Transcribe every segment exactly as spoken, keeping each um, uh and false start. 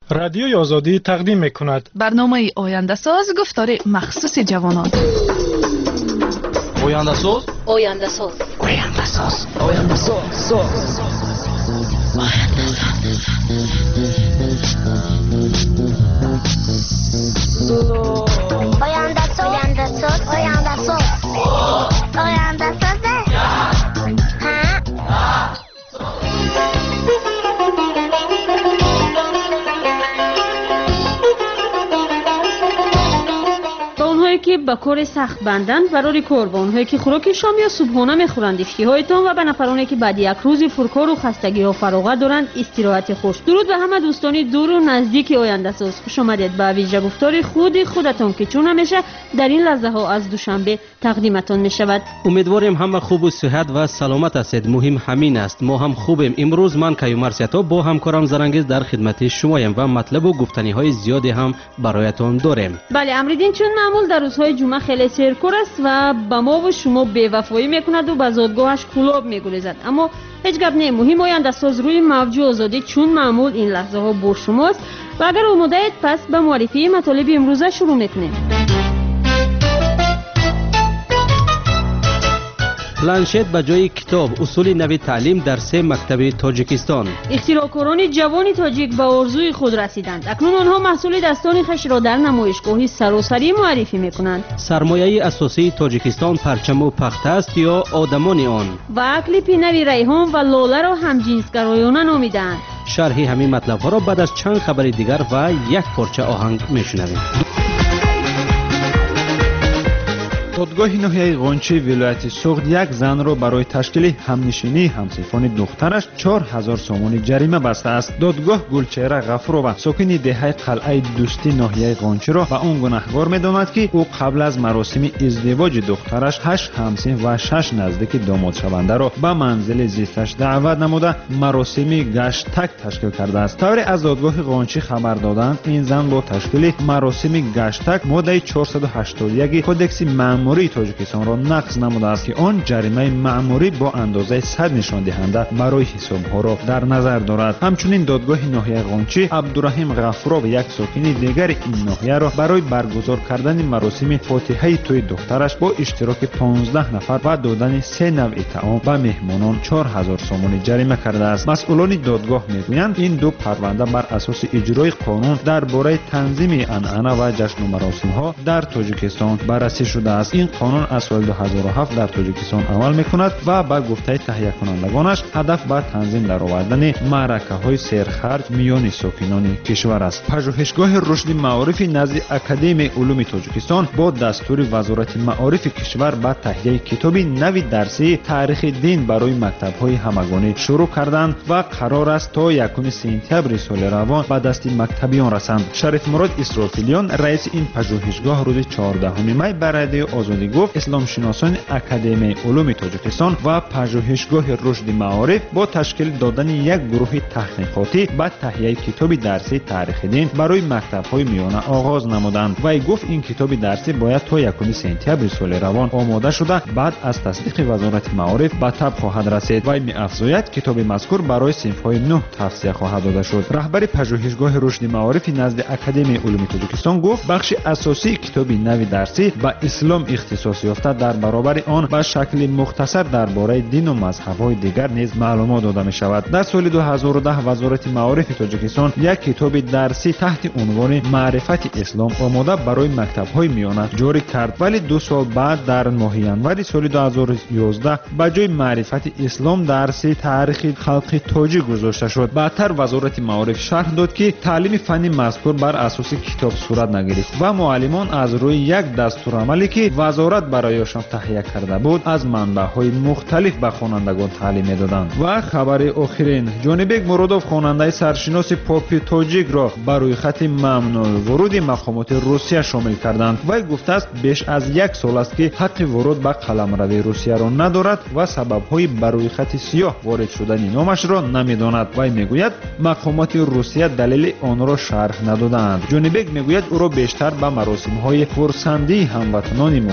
رادیوی آزادی تقدیم می‌کند برنامه آینده ساز گفتار مخصوص جوانان. آینده ساز آینده ساز آینده ساز آینده ساز آینده ساز آینده ساز آینده ساز آینده ساز که با کار سخت بندن برای کار با اونهایی که خوراک شام یا صبحانه میخورند اشتهایتان و به نفرانی که بعد یک روز پرکار و خستگی ها فراغت دارند استراحت خوش. درود به همه دوستانی دور و نزدیک آینده ساز، خوش آمدید به ویژه گفتار خود خودتان که چون همیشه در این لحظه ها از دوشنبه تقدیمتان می شود. امیدواریم همه خوب و صحت و سلامت هستید. مهم همین است، ما هم خوبیم. امروز من کیومرسیتا با همکارم زرنگیز در خدمت شماییم و مطلب و گفتنی های زیادی هم برایتان داریم. بله، امریدین چون معمول در روزهای جمعه خیلی سرکور است و با ما و شما بی‌وفایی میکند و به زادگاهش کلاب میگریزد، اما هیچ گپ نه. مهم آینده ساز روی موج آزادی چون معمول این لحظه ها با شماست و اگر آماده اید پس به معرفی مطالب امروزه شروع میکنیم. پلانشت به جای کتاب، اصول نوی تعلیم در سه مکتب تاجیکستان. اختراعکاران جوان تاجیک به آرزوی خود رسیدند. اکنون آنها محصول دستان خویش را در نمایشگاهی سراسری معرفی میکنند. سرمایه اساسی تاجیکستان پرچم و پخته است یا آدمان آن؟ و کلیپ نوی ریحان و لاله را همجنسگرایانه نامیدند. شرح همین مطلب ها را بعد از چند خبر دیگر و یک پارچه آهنگ میشنویم. دادگاه ناحیه قونچی ولایت سوغد یک زن را برای تشکیل همنشینی همسنفان دخترش چهار هزار سومانی جریمه بسته است. دادگاه گلچهره غفورова ساکن دهه قلعه دوستی ناحیه قونچی را به آن گناهکار می‌داند که او قبل از مراسم ازدواج دخترش هشت همسن و شش نزدیک داماد شونده را به منزل زیستش دعوت نموده مراسم گشتک تشکیل کرده است. طوری از دادگاه قونچی خبر دادند این زن با تشکیل مراسم گشتک ماده چهارصد و هشتاد و یک کدکس مأموری تاجیکستان را نقض نموده است که آن جریمه مأموری با اندازه صد نشان دهنده برای حسابها را در نظر دارد. همچنین دادگاه ناحیه قونچی عبدالرحیم غفورov یک ساکن دیگر این ناحیه را برای برگزار کردن مراسم فاتحه توی دخترش با اشتراک پانزده نفر و دادن سه نوع طعام به مهمانان چهار هزار سومانی جریمه کرده است. مسئولان دادگاه میگویند این دو پرونده بر اساس اجرای قانون درباره تنظیم عنعنه و جشن و مراسم ها در تاجیکستان بررسی شده است. این قانون از سال دو هزار و هفت در تاجیکستان عمل میکند و با گفته تهیه کنندگانش هدف به تنظیم درآوردن معرکه‌های سرخرج میان ساکنان کشور است. پژوهشگاه رشد معارف نزد اکادمی علوم تاجیکستان با دستور وزارت معارف کشور به تهیه کتابی نوی درسی تاریخ دین برای مکتب‌های همگانی شروع کردند و قرار است تا یکم سپتامبر سال روان به دست مکتبیان رسند. شریف مراد اسرافیلیان رئیس این پژوهشگاه روز چهاردهم می برای آزادی گفت اسلام شناسان اکادمی علوم تاجیکستان و پژوهشگاه رشد معارف با تشکیل دادن یک گروه تحقیقاتی به تهیه کتاب درسی تاریخ دین برای مکتب‌های میانه آغاز نمودند. وی گفت این کتاب درسی باید تا یکم سپتامبر سال روان آماده شده بعد از تصدیق وزارت معارف به تب خواهد رسید. وی می‌افزاید کتاب مذکور برای صنف‌های نه توصیه خواهد داده شد. رهبر پژوهشگاه رشد معارف نزد اکادمی علوم تاجیکستان گفت بخش اساسی کتاب نوی درسی به اسلام اختصاص یافته در برابر آن به شکل مختصر درباره دین و مذهب‌های دیگر نیز معلومات داده می شود. در سال دو هزار و ده وزارت معارف تاجیکستان یک کتاب درسی تحت عنوان معرفت اسلام آماده برای مکتب‌های میانه جاری کرد، ولی دو سال بعد در ماه ینور سال دو هزار و یازده به جای معرفت اسلام درسی تاریخ خلق تاجیک گذاشته شد. بعدتر وزارت معارف شرح داد که تعلیم فنی مذکور بر اساس کتاب صورت نگرفت و معلمان از روی یک دستورالعملی که وزارت برایشان تهیه کرده بود از منبع‌های مختلف به خوانندگان تعلیم می‌دادند. و خبر آخرین، جانبک مرادوف خواننده سرشناس پاپ تاجیک را برای خط ممنوع ورود مقامات روسیه شامل کردند. وی گفته است بیش از یک سال است که حق ورود به قلمرو روسیه را ندارد و سبب‌های برای خط سیاه وارد شدن نامش را نمی‌داند. وی میگوید مقامات روسیه دلیل آن را شرح ندادند. جانبک میگوید او را بیشتر به مراسم‌های خرسندی هموطنان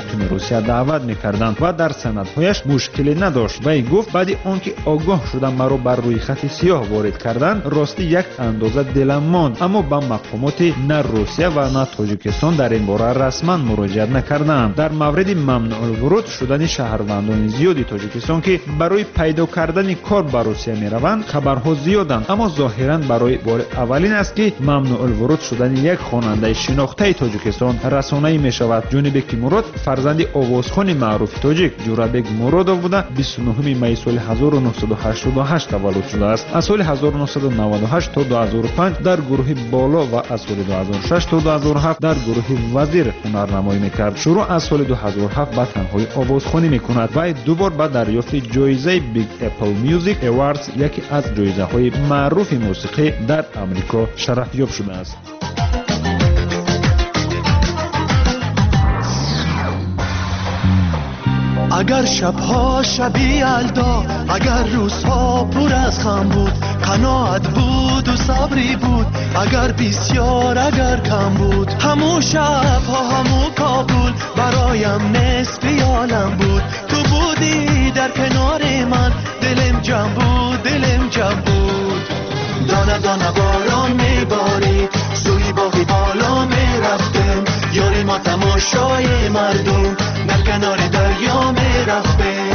مقیم روسیه دعوت میکردند و در سندهایش مشکلی نداشت. وی گفت بعد آنکه آگاه شدم مرا بر روی خط سیاه وارد کردند، راستی یک اندازه دلم ماند، اما به مقامات نه روسیه و نه تاجیکستان در این باره رسما مراجعه نکردند. در مورد ممنوع الورود شدن شهروندان زیادی تاجیکستان که برای پیدا کردن کار به روسیه میروند خبرها زیادند، اما ظاهرا برای بار اولین است که ممنوع الورود شدن یک خواننده شناخته تاجیکستان رسانه‌ای میشود. جانب کیموراد فرزند آوازخوان معروف تاجیک جورابک مرودوف بوده بیست و نهم می سال هزار و نهصد و هشتاد و هشت تولد شده است. از سال هزار و نهصد و نود و هشت تا دو هزار و پنج در گروه بالا و از سال دو هزار و شش تا دو هزار و هفت در گروه وزیر هنرنمایی میکرد. شروع از سال دو هزار و هفت به تنهایی آوازخوانی میکند و دوبار به دریافت جایزه بیگ اپل میوزیک اواردز، یکی از جایزه های معروف موسیقی در امریکا، شرفیاب شده است. اگر شبها شبی یلدا، اگر روزها پر از خم بود، قناعت بود و صبری بود، اگر بسیار اگر کم بود، همو شبها همو کابل برایم نصف عالم بود. تو بودی در کنار من، دلم جمع بود دلم جمع بود. دانه دانه باران میبارید، سوی باقی بالا میرفتم، یاری ما تماشای مردم در کنار دریا میرفتم.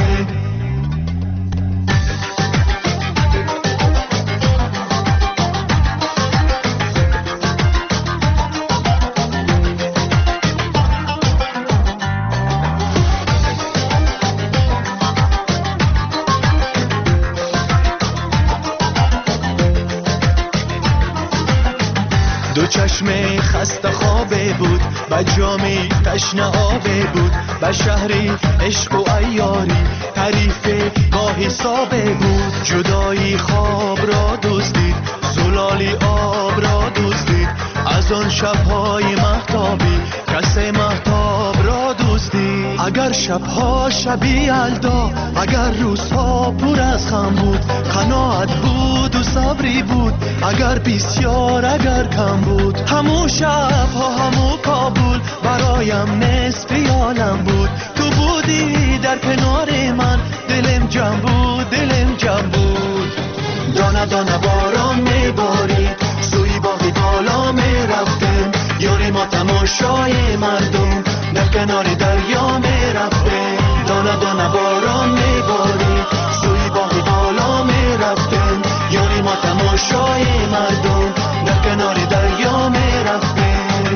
دو چشم خسته خوابه بود، با جامی تشنه آبه بود، با شهری عشق و عیاری تعریف با حسابه بود. جدایی خواب را دزدید، زلالی آب را دزدید، از آن شبهای مهتابی کس مهتاب را دزدید. اگر شبها شبی یلدا، اگر روزها پر از خم بود، قناعت بود و صبری بود، اگر بسیار اگر کم بود، همو شبها همو کابل برایم نصف عالم بود. تو بودی در کنار من، دلم جمع بود دلم جمع بود. دانه دانه باران میبارید، سوی باقی بالا میرفتم، یاری ما تماشای مردم در کنار دریا میرفتم. دانه دانه باران میبارید، سوی باقی بالا میرفتم، یاری ما تماشای مردم در کنار دریا میرفتم.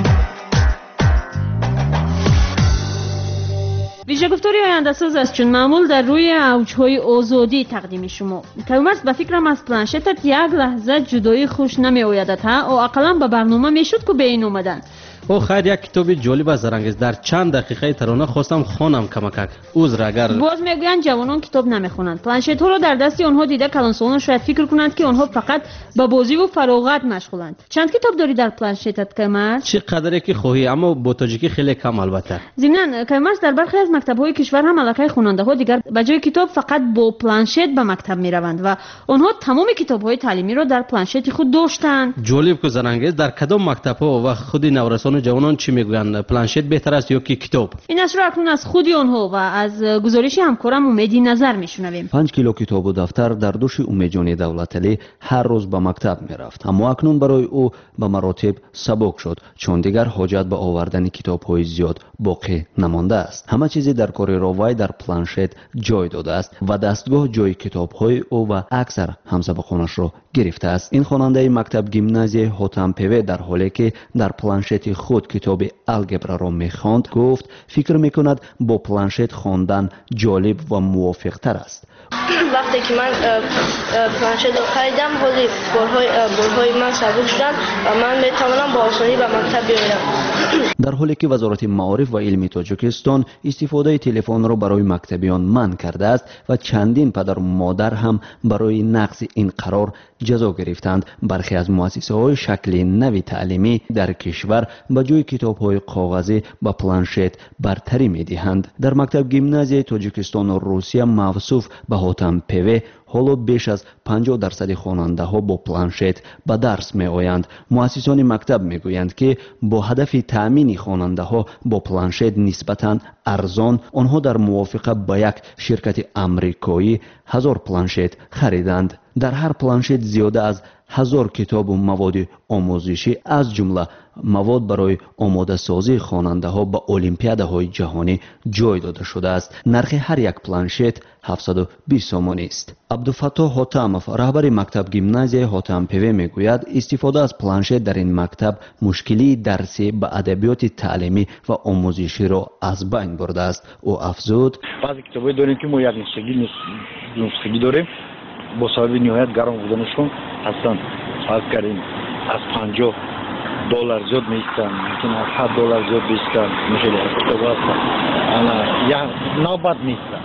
ویژه گفتاری آینده ساز است چون معمول در روی اوجهای آزادی تقدیم شما. کمرس به فکرم از پلانشتت یک لحظه جدایی خوش نمی آیدت ها، او اقلا به برنامه میشد که به این اومدن. او خیر یک کتاب جالب از زرنگیز در چند دقیقه ترانه خواستم خوانم کمکک. عذر اگر باز میگویند جوانان کتاب نمیخونند. پلنشت ها رو در دستی آنها دیده کلانسوان شاید فکر کنند که آنها فقط به بازی و فراغت مشغولند. چند کتاب داری در پلنشتت کمرس؟ چقدر که خواهی، اما با تاجیکی خیلی کم البته. ضمناً کمرس در برخی از مکتب‌های کشور هم علاقه خواننده ها دیگر به جای کتاب فقط با پلنشت به مکتب میروند و آنها تمام کتاب‌های تعلیمی را در پلنشت خود داشتند. جالب که زرنگیز در کدام مکتب‌ها و خود نورسان و جوانان چی میگویند؟ پلنشت بهتر است یا که کتاب؟ این از رو اکنون از خودی آنها و از گزارش همکارم امیدی نظر میشنویم. پنج کیلو کتاب و دفتر در دوش امیدجان دولتعلی هر روز به مکتب میرفت، اما اکنون برای او به مراتب سبک شد چون دیگر حاجت به آوردن کتاب‌های زیاد باقی نمانده است. همه چیزی در کار راوی در پلنشت جای داده است و دستگاه جای کتاب‌های او و اکثر همسبقانش را گرفته است. این خواننده مکتب گیمنازیای هوتام پوه در حالی که در پلنشت خود کتاب الگبرا را می‌خواند گفت فکر می‌کند با پلنشت خواندن جالب و موافق‌تر است. وقتی که من پلنشت رو خریدم، حالی بارهای بارهای من سبک شدن و من میتوانم با آسانی به مکتب بیایم. در حالی که وزارت معارف و علم تاجیکستان استفاده تلفن را برای مکتبیان منع کرده است و چندین پدر و مادر هم برای نقض این قرار جزا گرفتند، برخی از مؤسسه‌های شکل نوی تعلیمی در کشور به جای کتاب‌های کاغذی با پلنشت برتری می‌دهند. در مکتب گیمنازیای تاجیکستان و روسیه موصوف به هوتام پوه، ҳоло беш аз панҷоҳ дарсади хонандаҳо бо планшет ба дарс меоянд. муассисони мактаб мегӯянд ки бо ҳадафи таъмини хонандаҳо бо планшет нисбатан арзон онҳо дар мувофиқа ба як ширкати амрикоӣ ҳазор планшет хариданд. дар ҳар планшет зиёда аз ҳазор китобу маводи омӯзишӣ аз ҷумла мавод барои омодасозии хонандаҳо ба олимпиадаҳои ҷаҳонӣ ҷой дода шудааст. нархи ҳар як планшет ҳафтаду бист сомонист. абдуфаттоҳ ҳотамов, раҳбари мактаб гимназияи ҳотампеве мегӯяд, истифода аз планшет дар ин мактаб мушкилии дарсӣ ба адабиёти таълимӣ ва омӯзиширо аз байн бурдааст. ӯ афзуд: баъзе китобҳое дорем ки мо як нусхагӣ дорем бо сабаби ниҳоят гарм буданашон ҳастанд. фарз кардем аз панҷоҳ доллар зиёд меистанд, мумкин аз ҳаст доллар зиёд меистанд. мушкили китоб ҳастанд. ана я навбат меистанд.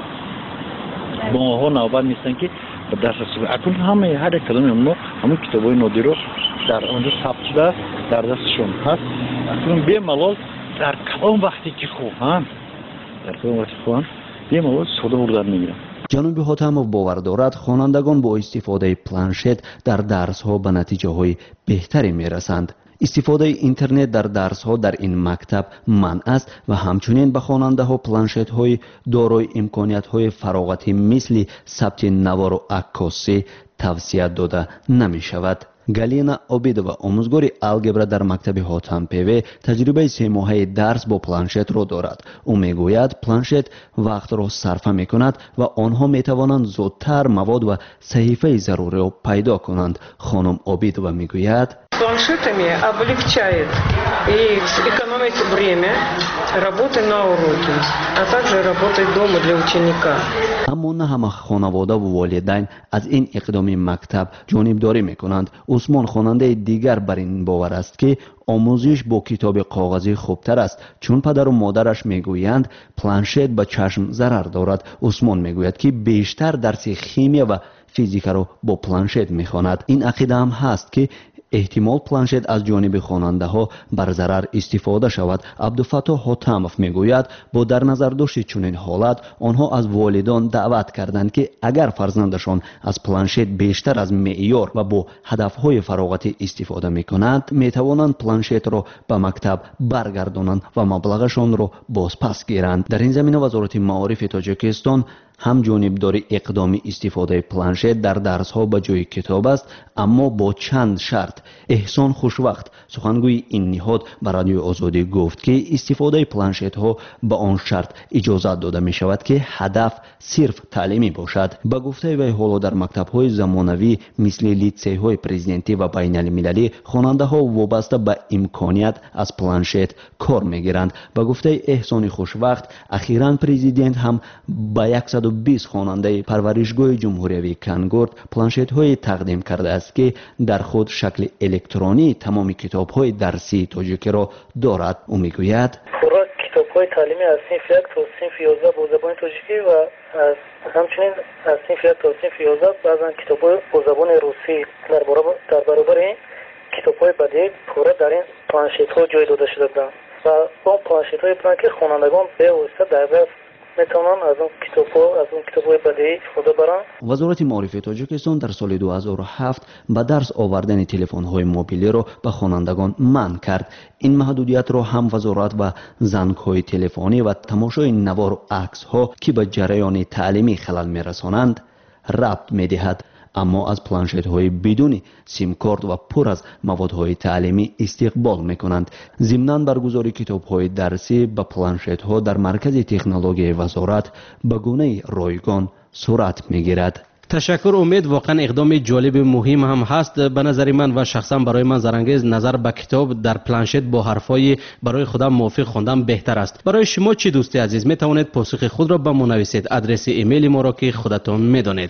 бо моҳо навбат меистанд ки ба дарс расони. акун ҳама ҳар як кадоми онҳо ҳамон китобҳои нодиро дар онҷо сабт шуда дар дасташон ҳаст. акун бемалол дар кадом вақте ки хоҳанд дар кадом вақте хоҳанд бемалол истифода бурдан мегиранд. ҷаноби ҳотамов бовар дорад, хонандагон бо истифодаи планшет дар дарсҳо ба натиҷаҳои беҳтаре мерасанд. истифодаи интернет дар дарсҳо дар ин мактаб манъ аст ва ҳамчунин ба хонандаҳо планшетҳои дорои имкониятҳои фароғатӣ мисли сабти навору аккосӣ тавсия дода намешавад. галина обидова, омӯзгори алгебра дар мактаби ҳотампеве, таҷрибаи семоҳаи дарс бо планшетро дорад. ӯ мегӯяд, планшет вақтро сарфа мекунад ва онҳо метавонанд зудтар мавод ва саҳифаи заруриро пайдо кунанд. хонум обидова мегӯяд: планшетами облегчает и экономит время работы на уроке, а также работы дома для ученика. аммо на ҳама хонавода ва волидайн аз ин иқдоми мактаб ҷонибдорӣ мекунанд. усмон хонандаи дигар бар ин бовар аст ки омӯзиш бо китоби коғазӣ хубтар аст, чун падару модараш мегӯянд планшет ба чашм зарар дорад. усмон мегӯяд ки бештар дарси химия ва физикаро бо планшет мехонад. ин ақида ҳам ҳаст ки эҳтимол планшет аз ҷониби хонандаҳо бар зарар истифода шавад. абдуфаттоҳ ҳотамов мегӯяд, бо дар назардошти чунин ҳолат онҳо аз волидон даъват карданд ки агар фарзандашон аз планшет бештар аз меъёр ва бо ҳадафҳои фароғатӣ истифода мекунанд, метавонанд планшетро ба мактаб баргардонанд ва маблағашонро бозпас гиранд. дар ин замина вазорати маорифи тоҷикистон ҳам ҷонибдори иқдоми истифодаи планшет дар дарсҳо ба ҷои китоб аст, аммо бо чанд шарт. эҳсон хушвақт, сухангӯи ин ниҳод ба радиои озодӣ гуфт ки истифодаи планшетҳо ба он шарт иҷозат дода мешавад ки ҳадаф сирф таълимӣ бошад. ба гуфтаи вай, ҳоло дар мактабҳои замонавӣ мисли литсейҳои президентӣ ва байналмилалӣ хонандаҳо вобаста ба имконият аз планшет кор мегиранд. ба гуфтаи эҳсони хушвақт, ахиран президент ҳам ба яксад бист хонандаи парваришгоҳи ҷумҳуриявии Кангурт планшетҳое тақдим кардааст ки дар худ шакли электронии тамоми китобҳои дарсии тоҷикиро дорад. ӯ мегӯяд: хӯрок китобҳои таълимӣ аз синфи як то синфи ёздаҳ бо забони тоҷикӣ ва ҳамчунин аз синфи як то синфи ёздаҳ баъзан китобҳои бо забони русӣ дар баробари китобҳои бадеӣ пурра дар ин планшетҳо ҷой дода шуда буданд ва он планшетҳое буданд ки хонандагон бевосита дар даст метавонанд аз он китобҳо аз он китобҳои бадеӣ истифода баранд. вазорати маорифи тоҷикистон дар соли ду ҳазору ҳафт ба дарс овардани телефонҳои мобилиро ба хонандагон манъ кард. ин маҳдудиятро ҳам вазорат ва зангҳои телефонӣ ва тамошои навору аксҳо ки ба ҷараёни таълимӣ халал мерасонанд рабт медиҳад. аммо аз планшетҳои бидуни симкорд ва пур аз маводҳои таълимӣ истиқбол мекунанд. зимнан баргузори китобҳои дарсӣ ба планшетҳо дар маркази технологияи вазорат ба гунаи ройгон сурат мегирад. ташаккур. умед воқеан иқдоми ҷолиби муҳим ҳам ҳаст. ба назари ман ва шахсан барои ман зарангез назар ба китоб дар планшет бо ҳарфҳои барои худам мувофиқ хондан беҳтар аст. барои шумо чӣ дӯсти азиз, метавонед посухи худро ба мо нависед. адреси имейли моро ки худатон медонед.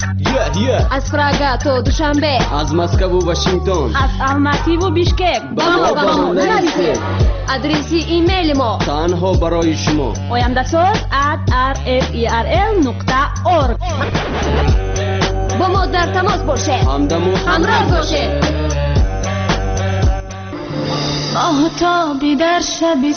аз Прага то Душанбе, аз Москву Вашингтон, аз Алмативу Бишкек ба мо ба мо нависед. адреси имейли мо танҳо барои шумо oyamdasoz at r f e r l нуқта org. با ما در تماس باشید، همراه باشید. آفتابی در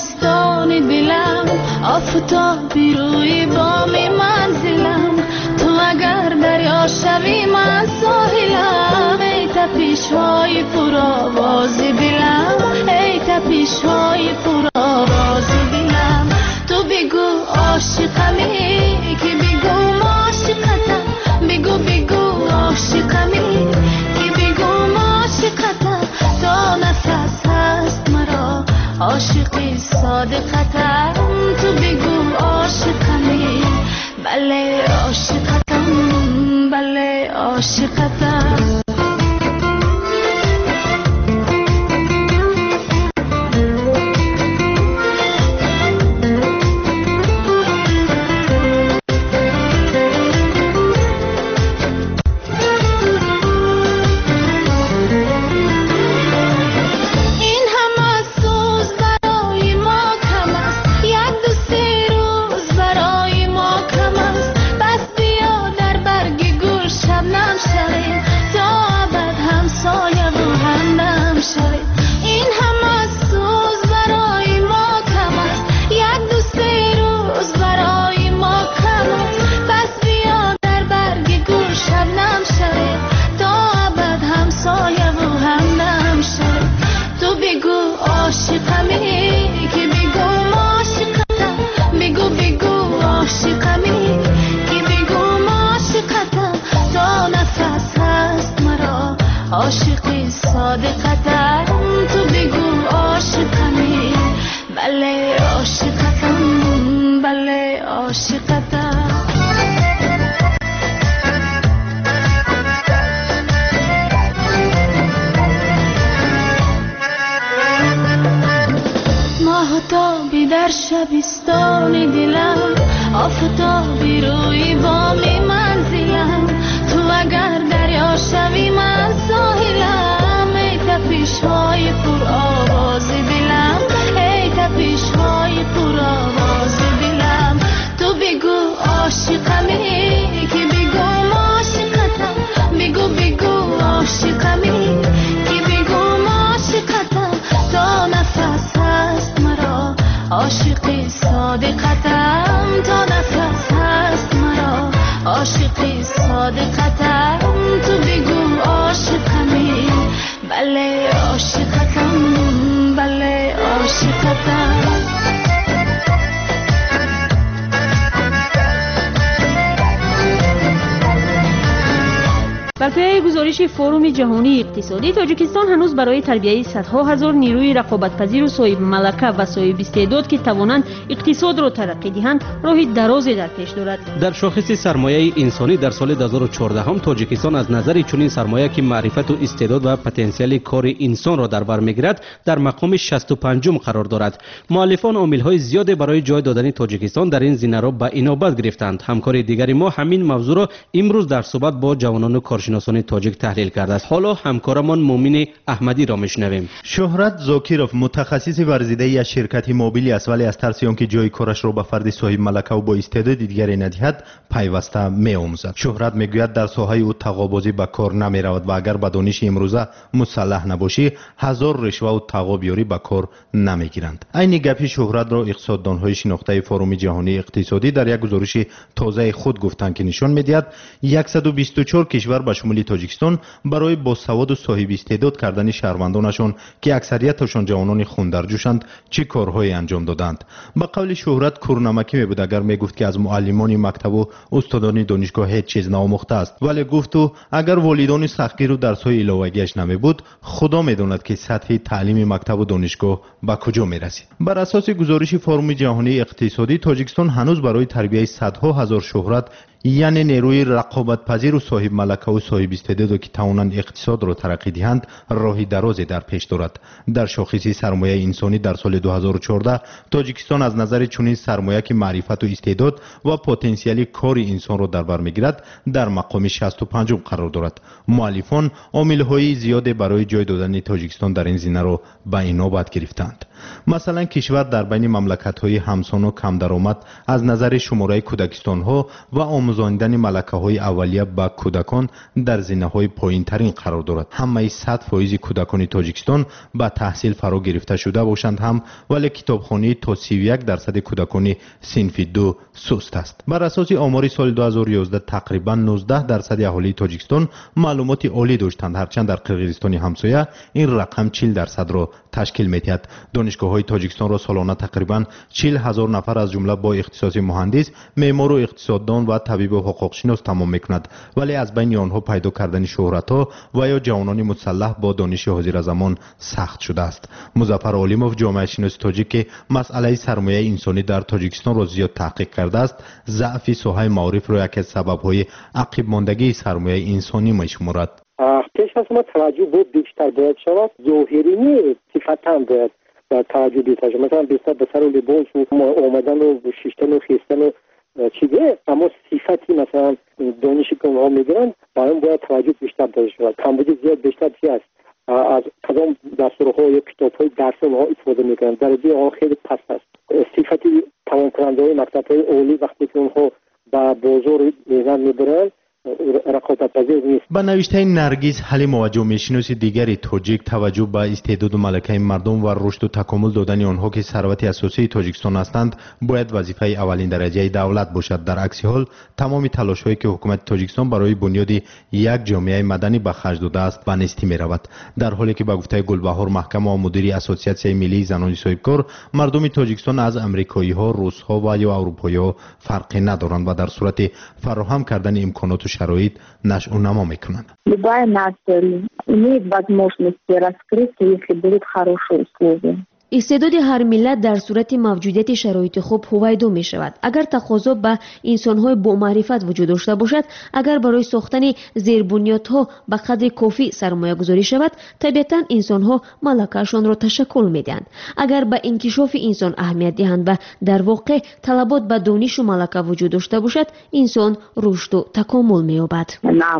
شبستان دلم، آفتابی روی بام منزلم، تو اگر دریا شوی من ساحلم ای تپش های پرآواز دلم ای تپش های پرآواز دلم تو بگو عاشقمی که بگو عاشقتم بگو بگو عاشقمی که بگو عاشقتم تا نفس هست مرا عاشقی صادقتم تو بگو عاشقمی بله عاشقتم بله عاشقتم عاشقی صادقتم تو بگو عاشقمی بله عاشقتم بله عاشقتم ماهتابی در شبستان دلم آفتابی روی بام منزلم تو اگر دریا شوی من ساحلم ای تپش های پر آواز دلم ای تپش های پر آواز دلم تو بگو عاشقمی که بگو عاشقتم بگو بگو عاشقمی که بگو عاشقتم تا نفس هست مرا عاشقی صادقتم تا نفس هست مرا عاشقی صادقتم تو بگو عاشقمی بله عاشقتم بله عاشقتم بر پایه گزارش فروم جهانی اقتصادی تاجیکستان هنوز برای تربیت صدها هزار نیروی رقابت‌پذیر و صاحب ملکه و صاحب استعداد که توانند اقتصاد را ترقی دهند راه درازی در پیش دارد. در شاخص سرمایه انسانی در سال دو هزار و چهارده هم تاجیکستان از نظر چنین سرمایه که معرفت و استعداد و پتانسیل کار انسان را در بر میگیرد در مقام شصت و پنجم قرار دارد. مؤلفان عامل‌های زیاد برای جای دادن تاجیکستان در این زمینه را به اینابت گرفتند. همکار دیگری ما همین موضوع را امروز در صحبت با جوانان و کارشناسان تاجیک تحلیل کرده است. حالا همکارمان مومن احمدی را میشنویم. شهرت زاکیروف متخصص ورزیده‌ای از شرکت موبیلی است، ولی از ترس آنکه جای کارش را به فرد صاحب ملکه و با استعداد دیگری ندهد پیوسته می‌آموزد. شهرت میگوید در ساحه او تقابضی به کار نمی‌رود و اگر به دانش امروزه مسلح نباشی هزار رشوه و تقابیاری به کار نمیگیرند. این گپی شهرت را اقتصاددان‌های شناخته فروم جهانی اقتصادی در یک گزارش تازه خود گفتند که نشان می‌دهد صد و بیست و چهار کشور به شمول تاجیکستان برای باسواد و صاحب استعداد کردن شهروندانشان که اکثریتشان جوانان خون در جوشند چه کارهایی انجام دادند. به قول شهرت کورنمکی میبود اگر میگفت که از معلمان مکتب و استادان دانشگاه هیچ چیز ناموخته است، ولی گفت و اگر والدان سختگیر و درس‌های الهویگیش نمیبود خدا میداند که سطح تعلیم مکتب و دانشگاه به کجا میرسید. بر اساس گزارش فروم جهانی اقتصادی تاجیکستان هنوز برای تربیت صدها هزار شهرت یعنی نیروی رقابت پذیر و صاحب ملکه و صاحب استعداد که توانند اقتصاد را ترقی دهند راهی درازی در پیش دارد. در شاخص سرمایه انسانی در سال دو هزار و چهارده تاجیکستان از نظر چنین سرمایه که معرفت و استعداد و پتانسیل کار انسان را در بر میگیرد در مقام شصت و پنجم قرار دارد. مؤلفان عامل‌های زیاد برای جای دادن تاجیکستان در این زمینه را به اینابت گرفتند. مثلا کشور در بین مملکت‌های همسان و کم درآمد از نظر شماره کودکستان‌ها و آموزاندن ملکه‌های اولیه به کودکان در زینه‌های پایین‌ترین قرار دارد. همه صد فیصد کودکان تاجیکستان به تحصیل فرا گرفته شده باشند هم، ولی کتابخوانی تا سی و یک درصد کودکان صنف دو سست است. بر اساس آمار سال دو هزار و یازده تقریبا نوزده درصد اهالی تاجیکستان معلومات عالی داشتند، هرچند در قرقیزستان همسایه این رقم چهل درصد را تشکیل می‌دهد. دانشگاه‌های تاجیکستان را سالانه تقریبا چهل هزار نفر از جمله با اختصاص مهندس، معمار و اقتصاددان و طبیب و حقوقشناس تمام می‌کند، ولی از بین آنها پیدا کردن شهرت‌ها و یا جوانان مسلح با دانش حاضر زمان سخت شده است. مظفر علیموف، جامعه شناس تاجیک که مسئله سرمایه انسانی در تاجیکستان را زیاد تحقیق کرده است، ضعف ساحه معارف را یکی از سبب‌های عقب ماندگی سرمایه انسانی می‌شمارد. پیش از ما توجه بود بیشتر باید شود، ظاهری نیست، صفتاً باید توجه بیشتر شود. مثلا بیشتر به سر لباس و آمدن و شیشتن و خیستن و چیزه، اما صفتی مثلا دانشی که اونها میگیرن با اون باید توجه بیشتر داشته شود. کمبودی زیاد بیشتر چی است؟ از کدام دستورها یا کتاب‌های درس اونها استفاده میکنن، درجه آنها خیلی پست است. صفتی تمام کننده های مکتب‌های عالی وقتی که اونها به بازار میزن میبرن رقابت پذیر نیست. با نوشته نرگس حلیم و جامعه شناس دیگری تاجیک توجه به استعداد و ملکه مردم و رشد و تکامل دادن آنها که ثروت اساسی تاجیکستان هستند باید وظیفه اولین درجه دولت باشد. در عکس حال تمام تلاش هایی که حکومت تاجیکستان برای بنیاد یک جامعه مدنی به خرج داده است به نیستی میرود، در حالی که به گفته گلبهار محکم و مدیر اسوسیاسیون ملی زنان صاحبکار، مردم تاجیکستان از امریکایی ها، روس ها و یا اروپایی ها فرقی ندارند و در صورت فراهم کردن امکانات و شرایط نشأ و نما میکنند. Любая нация имеет возможность раскрыть, если будут хорошие условия. استعداد هر ملت در صورت موجودیت شرایط خوب هویدا می شود. اگر تقاضا به انسان‌های با معرفت وجود داشته باشد، اگر برای ساختن زیربنیادها به قدر کافی سرمایه گذاری شود، طبیعتاً انسان‌ها ملکه‌شان را تشکل می‌دهند. اگر به انکشاف انسان اهمیت دهند و در واقع طلبات به دانش و ملکه وجود داشته باشد، انسان رشد و تکامل می‌یابد.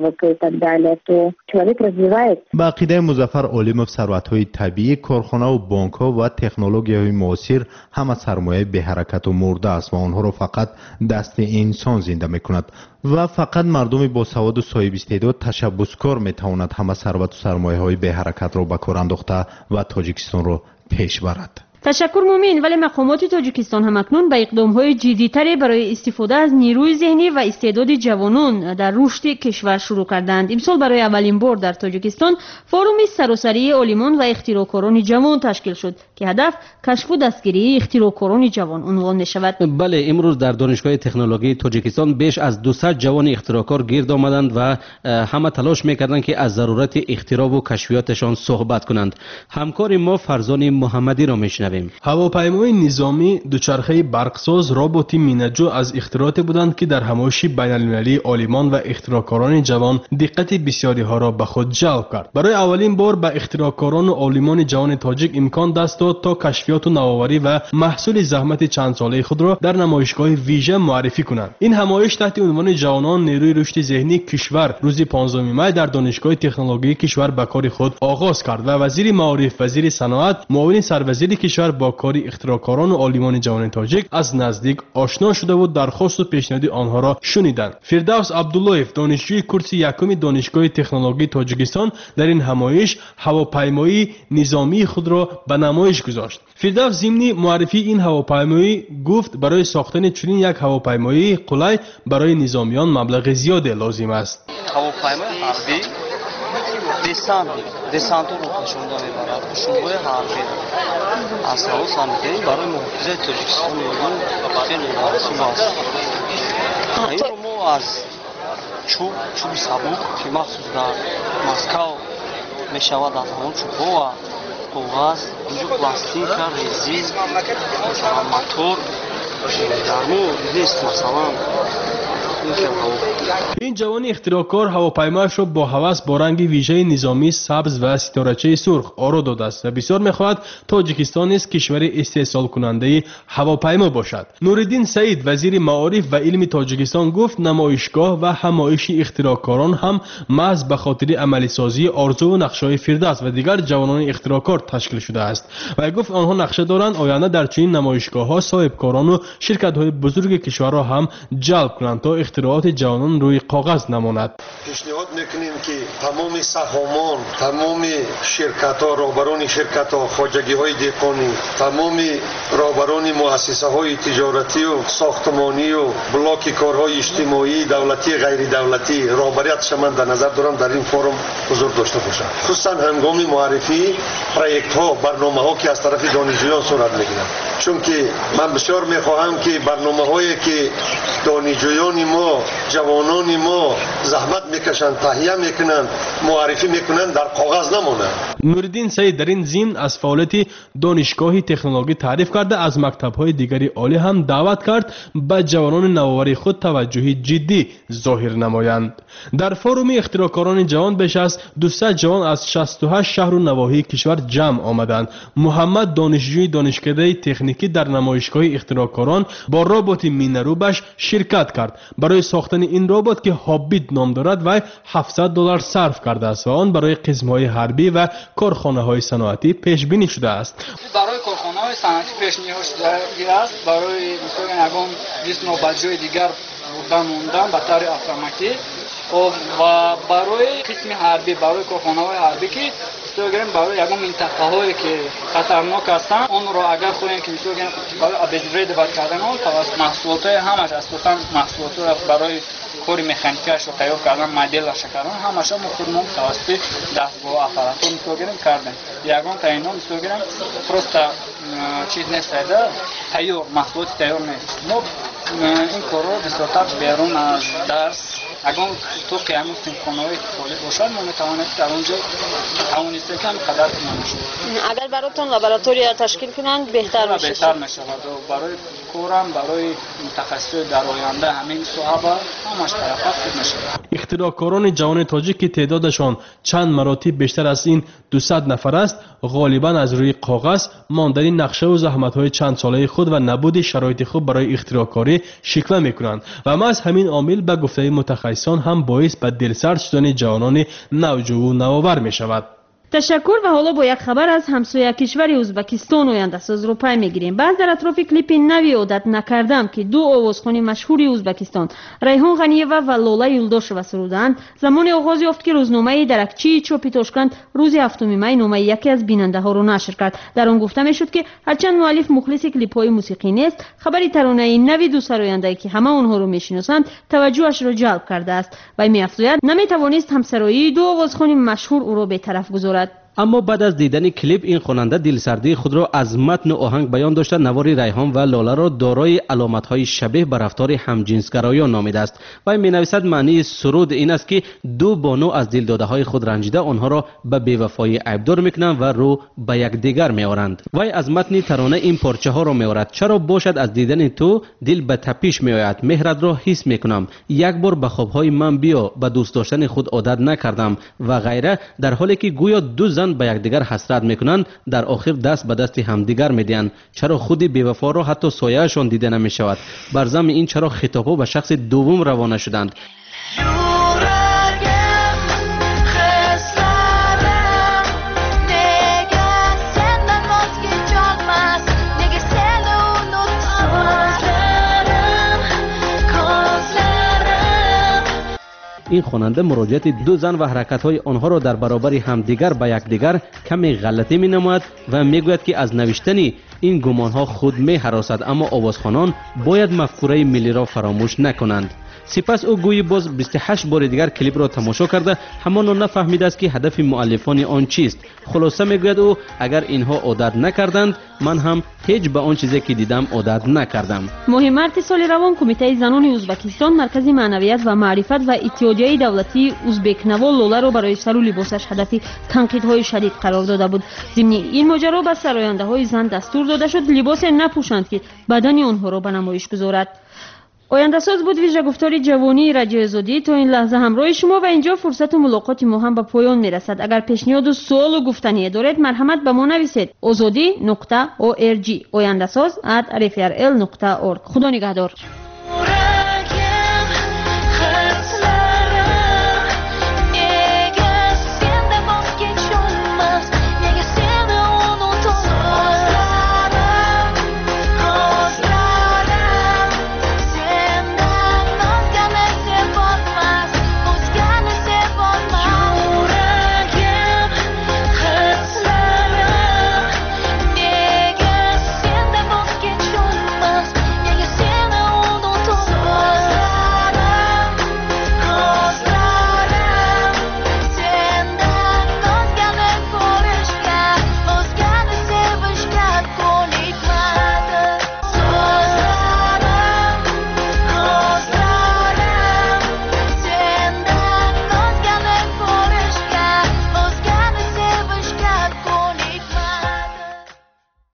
با عقیده مظفر علیموف، ثروت‌های طبیعی، کارخانه و بانک‌ها و تکنولوژی‌های معاصر همه سرمایه به حرکت و مرده است و آنها را فقط دست انسان زنده می‌کند و فقط مردم با سواد و صاحب استعداد تشبثکار می‌تواند همه ثروت و سرمایه‌های به حرکت را به کار انداخته و تاجیکستان را پیش برد. تشکر مومین، ولی مقامات تاجیکستان هم اکنون به اقدام‌های جدی‌تری برای استفاده از نیروی ذهنی و استعداد جوانان در رشد کشور شروع کردند. امسال برای اولین بار در تاجیکستان فوروم سراسری عالمان و اختراعکاران جوان تشکیل شد که هدف کشف و دستگیری اختراعکاران جوان عنوان می‌شود. بله، امروز در دانشگاه تکنولوژی تاجیکستان بیش از دویست جوان اختراعکار گرد آمدند و همه تلاش می‌کردند که از ضرورت اختراع و کشفیاتشان صحبت کنند. همکار ما فرزان محمدی را می‌شنویم. هواپیمای نظامی، دوچرخه برقساز، ربات مینجو از اختراعاتی بودند که در همایش بین‌المللی عالمان و اختراعکاران جوان دقت بسیاری ها را به خود جلب کرد. برای اولین بار به اختراعکاران و عالمان جوان تاجیک امکان دست داد تا کشفیات و نوآوری و محصول زحمت چند ساله خود را در نمایشگاه ویژه معرفی کنند. این همایش تحت عنوان جوانان نیروی رشد ذهنی کشور روز پانزدهم می در دانشگاه تکنولوژی کشور به کار خود آغاز کرد و وزیر معارف، وزیر صنعت، معاون سروزیر کشور با کار اختراعکاران و عالمان جوان تاجیک از نزدیک آشنا شده و درخواست و پیشنهاد آنها را شنیدند. فردوس عبداللهیف، دانشجوی کورس یکم دانشگاه تکنولوژی تاجیکستان، در این همایش هواپیمای نظامی خود را به نمایش گذاشت. فردوس ضمن معرفی این هواپیمایی گفت برای ساختن چنین یک هواپیمای قلای برای نظامیان مبلغ زیادی لازم است. هواپیمای حربی دسانت دسانت رو نشونده میبرد. شنبه حربی از هواس آمریکایی برای محافظت تاجیکستان ایران خیلی لازم است. این رو ما از چوب چوب سبک که مخصوص در مسکو میشود از همون چوب‌ها و کاغذ، اینجا پلاستیک، رزین، موتور در مو نیست. مثلا این جوان اختراعکار هواپیمایش را با هوس با رنگ ویژه نظامی سبز و ستارچه سرخ آرا داده است و بسیار می‌خواهد تاجیکستان نیز کشور استحصال کننده هواپیما باشد. نورالدین سعید وزیر معارف و علم تاجیکستان گفت نمایشگاه و همایش اختراعکاران هم محض به خاطر عملی سازی آرزو و نقشه‌های فردوس و دیگر جوانان اختراعکار تشکیل شده است و گفت آنها نقشه دارند آینده در چنین نمایشگاه‌ها صاحبکاران و شرکت‌های بزرگ کشور را هم جلب کنند تا اختراعات جوانان روی کاغذ نماند. پیشنهاد میکنیم که تمام سهامان، تمام شرکت‌ها، رهبران شرکت‌ها، خواجگی‌های دهقانی، تمام رهبران مؤسسه‌های تجارتی و ساختمانی و بلاک کارهای اجتماعی، دولتی، غیر دولتی، رهبریتش من در نظر دارم در این فورم حضور داشته باشند. خصوصا هنگام معرفی پروژه‌ها، برنامه‌ها که از طرف دانشجویان صورت می‌گیرد. چون که من بسیار می‌خواهم که برنامه‌هایی که دانشجویان ما، جوانان ما زحمت میکشند، تهیه میکنند، معرفی میکنند، در کاغذ نمانند. نورالدین سعید در این ضمن از فعالیت دانشگاه تکنولوژی تعریف کرده از مکتب‌های دیگری عالی هم دعوت کرد به جوانان نوآور خود توجه جدی ظاهر نمایند. در فروم اختراعکاران جوان بیش از دویست جوان از شصت و هشت شهر و نواحی کشور جمع آمدند. محمد دانشجوی دانشکده تکنیکی در نمایشگاه اختراعکاران با ربات مینروبش شرکت کرد. برای ساختن این ربات که هابیت نام دارد و هفتصد دلار صرف کرده است و آن برای قسم‌های حربی و کارخانه‌های صنعتی پیش بینی شده است. برای کارخانه‌های صنعتی پیش بینی شده است. برای مثلا اگه بیست نوبت‌جوی دیگر بودن موندن به طور اتوماتیک و برای قسم حربی، برای کارخانه‌های حربی که می‌گیم برای یگان منطقه‌هایی که خطرناک هستند اون رو اگر خواهیم که می‌گیم برای ابزار بعد کردن اون توسط محصولات همش اساساً محصولات برای کار مکانیکیش رو تیار کردن، مدلش کردن همش ما خودمون توسط دستگاه آپارات می‌گیم کردن. یگان تا اینا می‌گیم پروست چیز نیست ده تیار محصولات تیار نیست. ما این کار رو به صورت بیرون از درس اگر تو که همون سیمفونای اتصالی باشد ما میتوانید در اونجا توانسته کم قدر کنید. اگر براتون لابراتوری تشکیل کنند بهتر میشه. بهتر میشه و برای کورم برای متخصص در آینده همین صحبه همش طرفات خوب میشه. اختراعکاران جوان تاجیک که تعدادشان چند مراتب بیشتر از این دویست نفر است غالبا از روی کاغذ ماندنی نقشه و زحمت‌های چند ساله خود و نبود شرایط خوب برای اختراعکاری شکوه میکنند و ما از همین عامل به گفته متخصصان هم باعث به دلسرد شدن جوانان نوجو و نوآور می شود. تشکر و حالا با یک خبر از همسایه کشور ازبکستان آینده ساز رو پی میگیریم. بعد در اطراف کلیپ نوی عادت نکردم که دو آوازخوان مشهور ازبکستان ریحان غنییوا و لاله یولداشова سرودند زمان آغاز یافت که روزنامه درکچی چوپی تاشکند روز هفتم می نامه یکی از بیننده ها رو نشر کرد. در آن گفته میشد که هرچند مؤلف مخلص کلیپ های موسیقی نیست خبری ترانه نوی دو سراینده که همه آنها رو میشناسند توجهش را جلب کرده است و میافزاید نمیتوانست همسرایی دو آوازخوان مشهور او را به طرف گذارد. اما بعد از دیدن کلیپ این خواننده دلسردی خود را از متن آهنگ بیان داشته نوار ریحان و لاله را دارای علامت‌های شبیه به رفتار همجنسگرایان نامیده است و می‌نویسد معنی سرود این است که دو بانو از دلداده‌های خود رنجیده آنها را به بی‌وفایی عیبدار می‌کنند و رو به یکدیگر می‌آورند. وای از متن ترانه این پارچه ها را می‌آورد چرا باشد از دیدن تو دل به تپش می‌آید مهرت را حس می‌کنم یک بار به خواب‌های من بیا به دوست داشتن خود عادت نکردم و غیره در حالی که گویا دو زن به یکدیگر حسرت میکنند در آخر دست به دست همدیگر میدهند چرا خود بی‌وفا را حتی سایه‌شان دیده نمیشود بر ضمن این چرا خطابها به شخص دوم روانه شدند. این خواننده مراجعت دو زن و حرکت‌های آنها را در برابر همدیگر به یکدیگر کمی غلطی می‌نماید و میگوید که از نوشتن این گمان‌ها خود می‌هراسد اما آوازخوانان باید مفکوره ملی را فراموش نکنند. سپس او گویی باز بیست و هشت بار دیگر کلیپ را تماشا کرده همان را نفهمیده است که هدف مؤلفان آن چیست. خلاصه میگوید او اگر اینها عادت نکردند من هم هیچ به آن چیزی که دیدم عادت نکردم. ماه مارس سال روان کمیته زنان ازبکستان مرکز معنویت و معرفت و اتحادیه دولتی ازبکنوا لاله را برای سر و لباسش هدف تنقیدهای شدید قرار داده بود. ضمن این ماجرا به سراینده‌های زن دستور داده شد لباس نپوشند که بدن آنها را به نمایش گذارد. آینده‌ساز بود ویژه گفتار جوانی رادیو آزادی. تا این لحظه همراه شما و اینجا فرصت ملاقات ما هم به پایان میرسد. اگر پیشنهاد و سوال و گفتنی دارید مرحمت به ما نویسید. azadi نقطه org آینده‌ساز ات ار اف ار ال نقطه org. خدا نگهدار.